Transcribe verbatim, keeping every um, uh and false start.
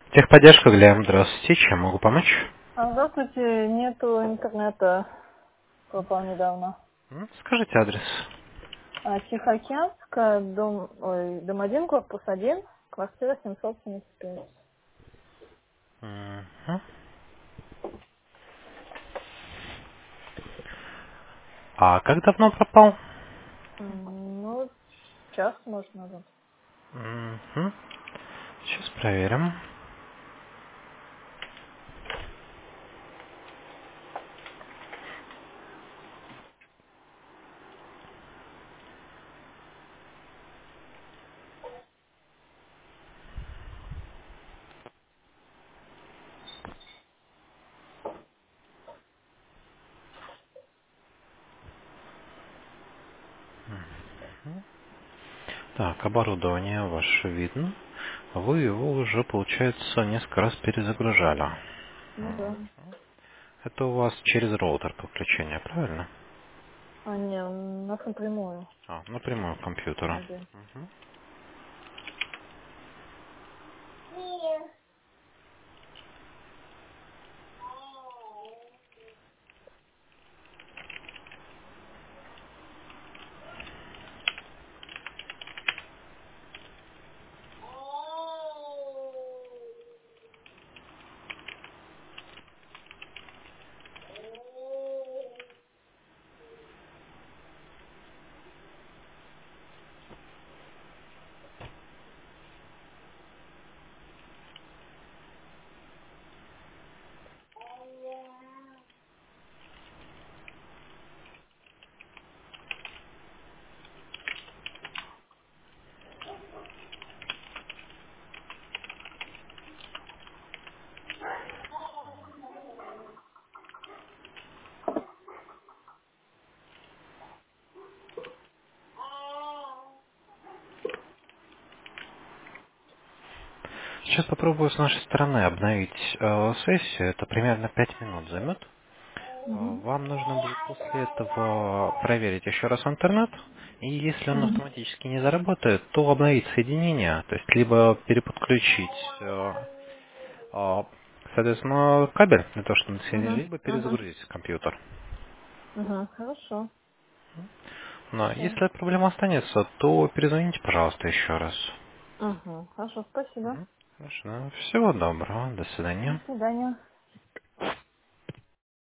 Техподдержка, Глеб, здравствуйте, чем могу помочь? А, здравствуйте, нету интернета, пропал недавно. М, Скажите адрес. А, Тихоокеанская, дом, ой, дом один, корпус один, квартира семьсот семьдесят пять. Мгм. А как давно пропал? М, Ну, час, может, назад. Мгм. Сейчас проверим. Так, оборудование ваше видно. Вы его уже, получается, несколько раз перезагружали. Ну да. Это у вас через роутер подключение, правильно? А, не, у нас напрямую. А, напрямую к компьютеру. Один. Мгм. Сейчас попробую с нашей стороны обновить э, сессию. Это примерно пять минут займет. А, Угу. Вам нужно будет после этого проверить еще раз интернет, и если он Угу. автоматически не заработает, то обновить соединение, то есть либо переподключить, э, а, соответственно, кабель для того, чтобы соединить, Угу. либо Угу. перезагрузить компьютер. Угу. Хорошо. Но Все. если проблема останется, то перезвоните, пожалуйста, еще раз. Угу. Хорошо, спасибо. Мгм. Хорошо. Всего доброго. До До свидания. свидания.